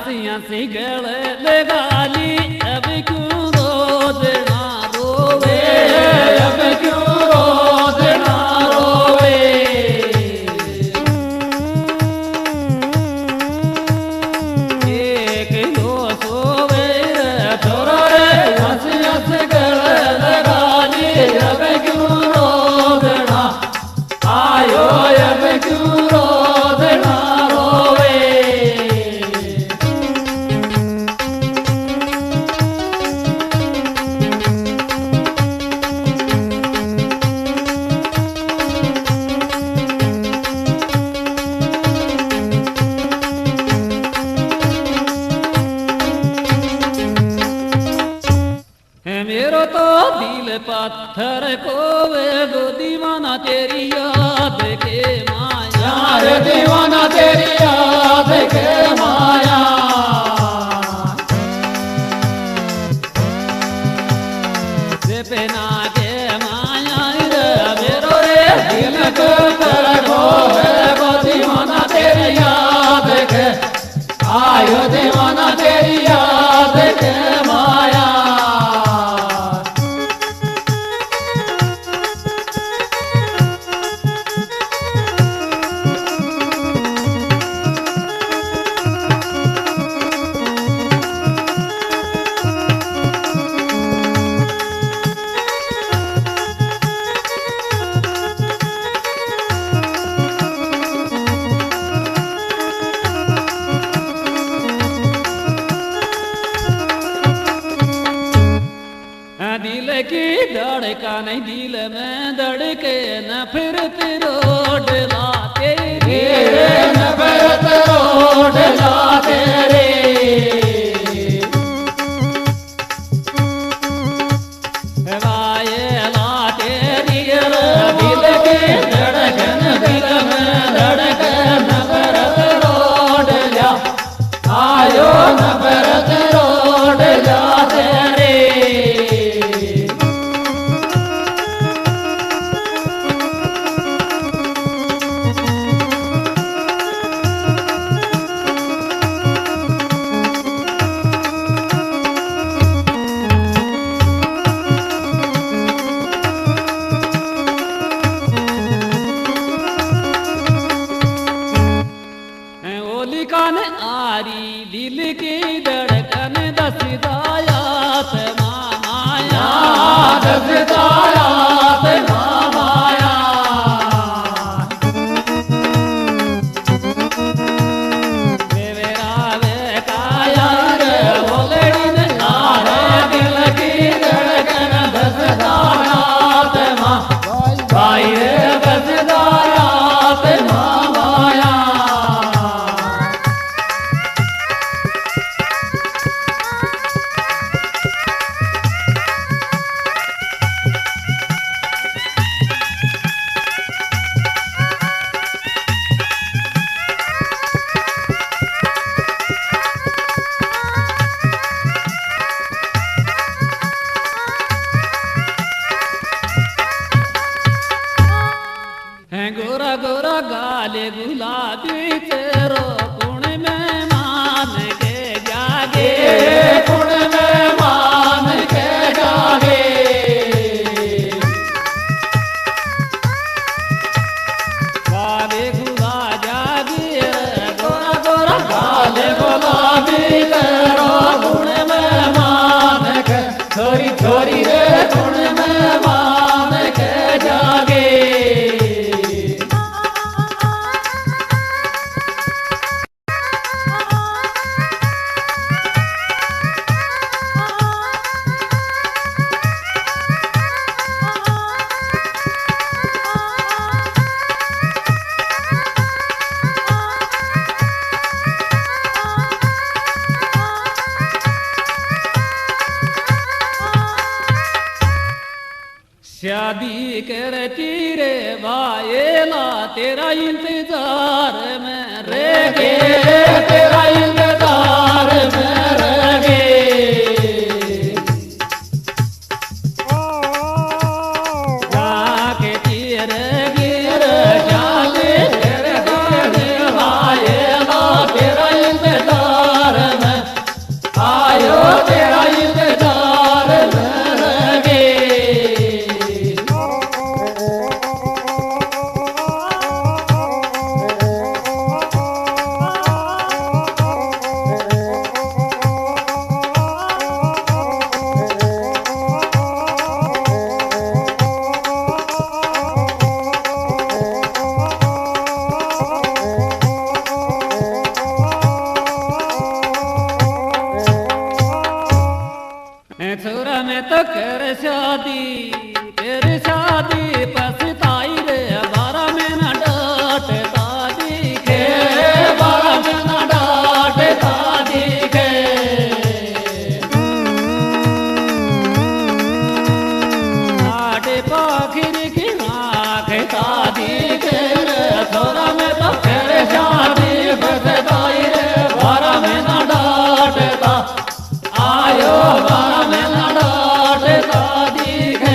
हंसी हंसी गले लगा ली अब क्यों रोदना रोवे अब क्यों रोदना रोवे एक दो सोवे छोरा रे हंसी हंसी गले लगा ली अब क्यों रोदना आयो अब क्यों रोदना रोवे मेरो तो दिल पत्थर को वे दो दीवाना तेरी याद के माया रे दीवाना तेरी याद के माया से पहना के माया रे मेरो रे दिल को पत्थर को वे दो दीवाना तेरी याद के आयो दीवाना तेरी याद के माया दिल की धड़कन दिल में धड़के न फिरत रोड लाते रे न फिरत रोड लाते रे वाये लाते रे दिल की धड़कन दिल में धड़के न फिरत रोड ला आयो न फिरत रोड लाते रे कान आरी दिल की धड़कन दस दायात माया दस दायात माया मेरा वे काया रे बोलड़ी ने आरे दिल की धड़कन दस दायात भाई रे दस दायात माया गोरा गोरा गाले गुलाबी तेरो कुण में मान के जागे कुण में मान के जागे गाले गुला जागे गोरा गोरा गाले गुलाबी तेरो कुण में मान के छोरी छोरी रे कुण में मान के जागे शादी करती रे वायेला तेरा इंतजार में रह गे तेरा इंतजार में रह गे जाके तीर गिर जाले तेरे वायेला तेरा इंतजार में शादी के रे थोड़ा में तो करे शादी बसदाई रे बारा में ना डांटता आयो बारा में ना डांटता दिखे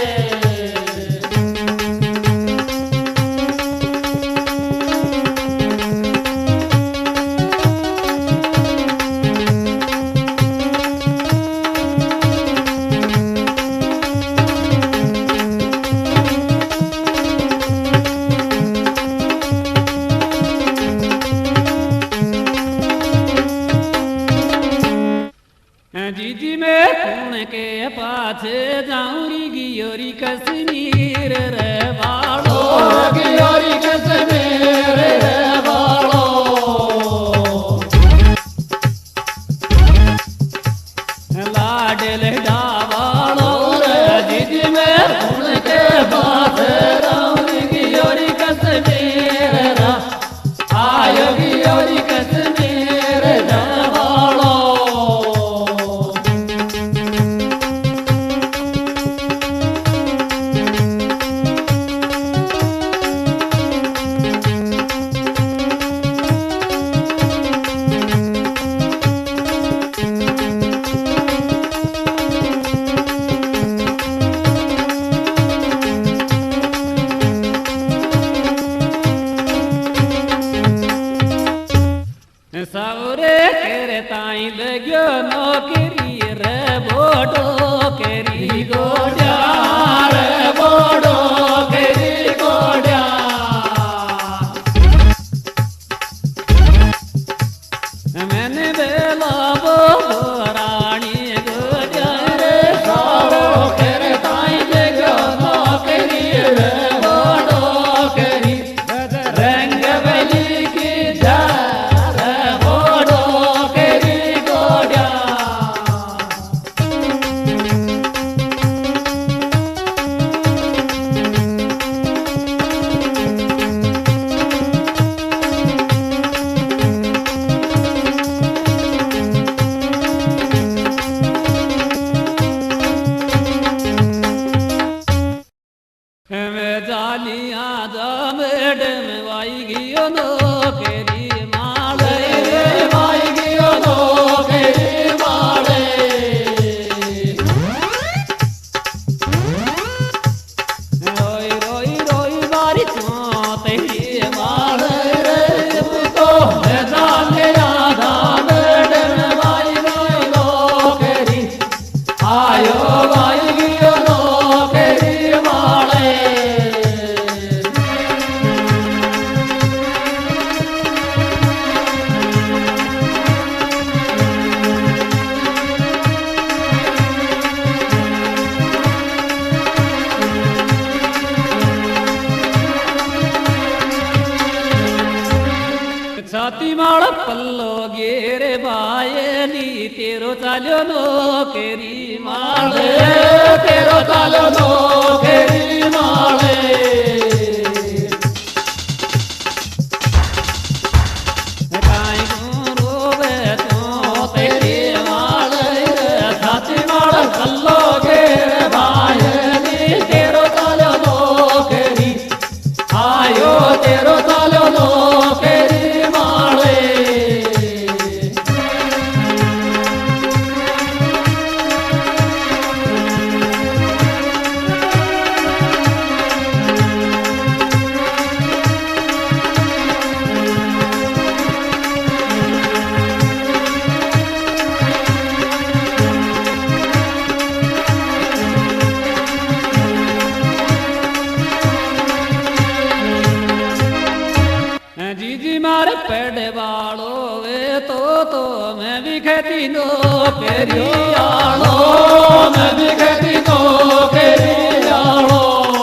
जीजी में कौन के पाछे जाऊरी गियोरी कश्मीर रे बाड़ो गियोरी कश्मीर रे बाड़ो लाडले डावाड़ो रे जीजी में कौन के पाछे जाऊरी गियोरी कश्मीर रे आयो गियोरी कश्मीर रे बाड़ो सावरे केरे ताई लग्यो नौकरी रे बोडो केरी गोड्या रे बोडो केरी गोड्या मैंने बेला बोलो रानी गोड्या रे सावरो केरे ताई लग्यो नौकरी रे बोडो केरी रंग बली की जा जालियां जा मैडम वाई गियो नो केरी माले वाई गियो नो केरी माले रोई रोई रोई बारी तेरी माले रे तो मैं जालियां जा मैडम वाई गियो नो केरी आयो वाई गियो नो केरी माले छाती माड़ पल्लो गेरे बायली तेरो चालो नो केरी माले तेरो चालो नो केरी माले काई रोवे तो तेरी माले छाती माड़ पल्लो गेरे बायली तेरो चालो नो केरी आयो तेरो चालो नो केरी जीजी मारे पेड़ वालो वे तो मैं भी खेती नो केरी आलो मैं भी खेती नो केरी आलो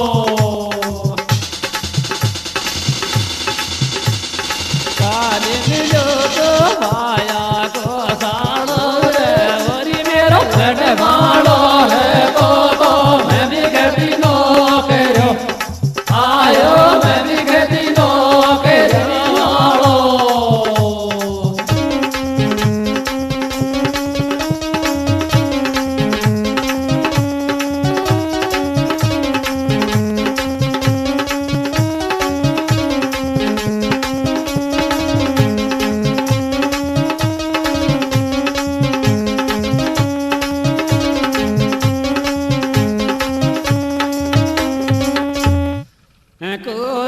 काले मिलो तो भाया को सालो रे वरी मेरो पेड़ वालो है तो मैं भी खेती नो केरो आयो मैं भी खेती नो केरो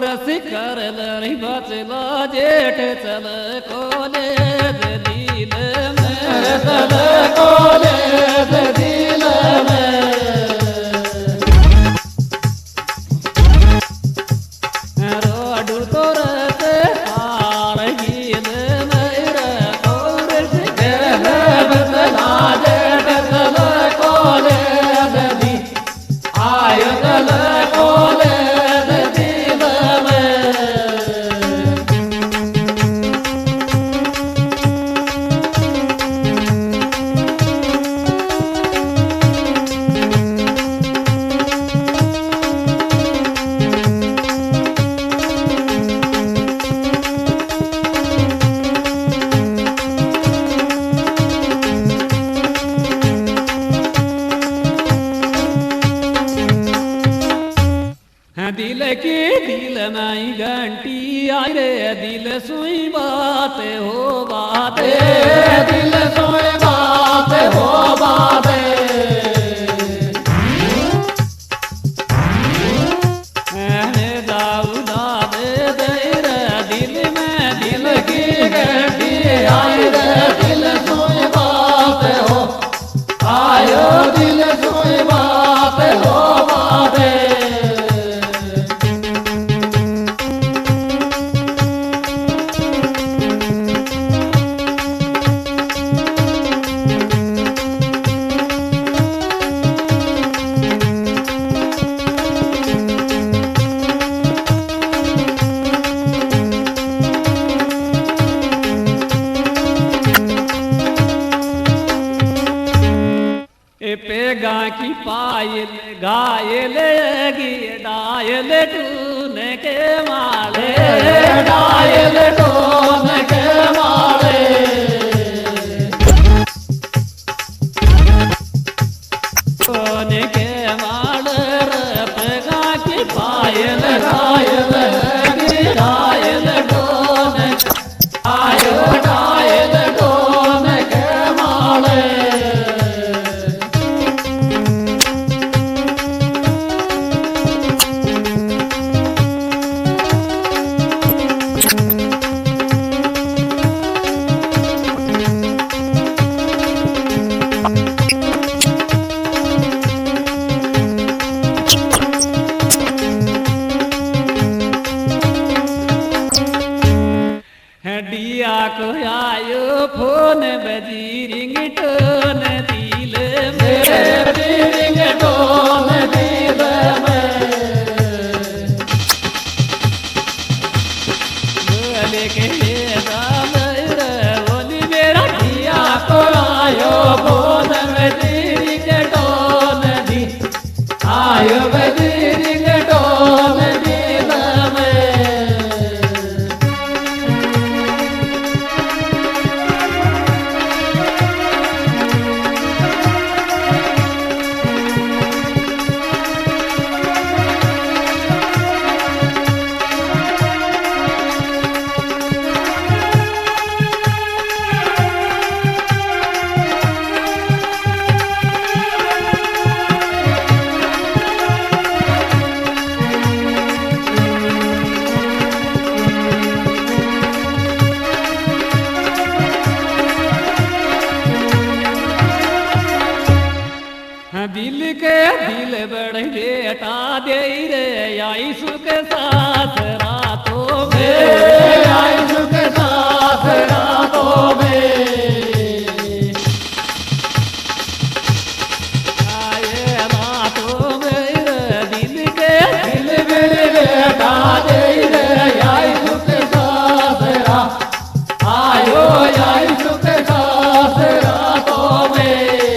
रस कर लड़ी बचला जेठ चल कॉलेज दिल में चल कॉलेज दिल में रोडू तो रस पार गिल मेरा और रस कर बचला जेठ चल कॉलेज दी आयो चल कॉलेज दिल में दिल की दिल में घंटी आई रे दिल सुई बात हो बात दिल सुई बात हो बात दाऊदा दे रे दिल में दिल की घंटी आई रे दिल सुई बात हो आयो दिल सुई बात हो बात पेगा की पायल घायल गी डायल टून के माले डायल टून के माले टून के माले पेगा की पायल घायल गी डायल टून आयो डायल टून के माले डिया को आयो फोन बजी रिंगटोन दिल में रिंगटोन दिल में बोले के दाम बोली मेरा डिया को आयो फोन बजी रिंगटोन दी आयो बजी रिंगटोन दिल में दिल के दिल बड़ बेटा दे रे आई सुख साथ रातों में आई सुख साथ रातों में आए रातों में दिल के दिल बड़ बेटा दे रे आई सुख साथ रात आयो आई सुख साथ रातों में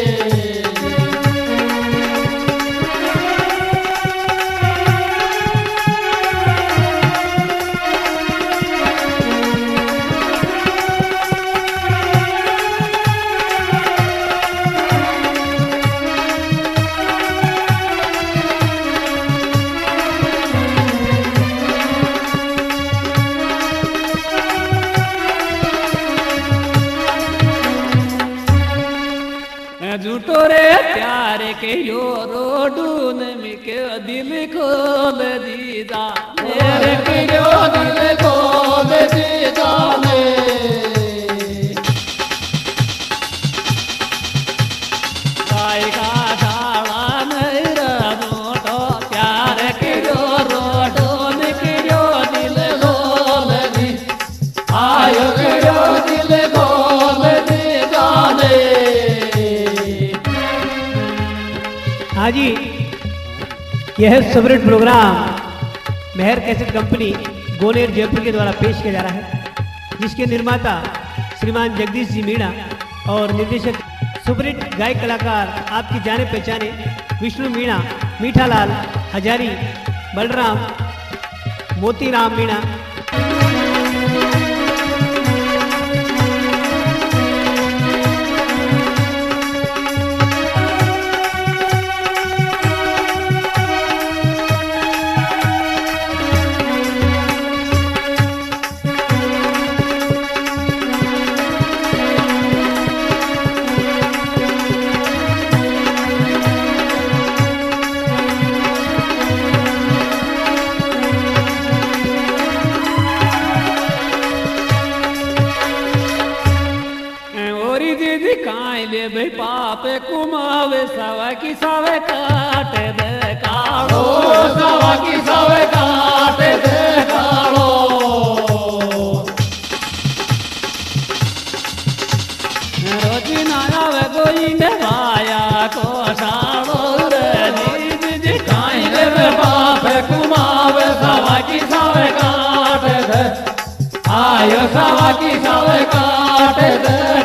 झूठो रे प्यार के यो रोडून में के दिल खोल दीदा मेरे यह superhit program Mehar cassette company Goner Jaipur के द्वारा पेश किया जा रहा है, जिसके निर्माता श्रीमान जगदीश जी मीणा और निर्देशक सुपरहिट गायक कलाकार आपकी जाने पहचाने विष्णु मीणा, मीठालाल हजारी, बलराम, मोतीराम मीणा। भाई पापे कुमावे सावा की सावे काटे दे काड़ो, सावा की सावे काटे दे काड़ो। रोजी ना आवे कोई ने भाया को साड़ो रे जी काई रे पापे कुमावे सावा की सावे काटे दे, आयो सावा की सावे काटे दे।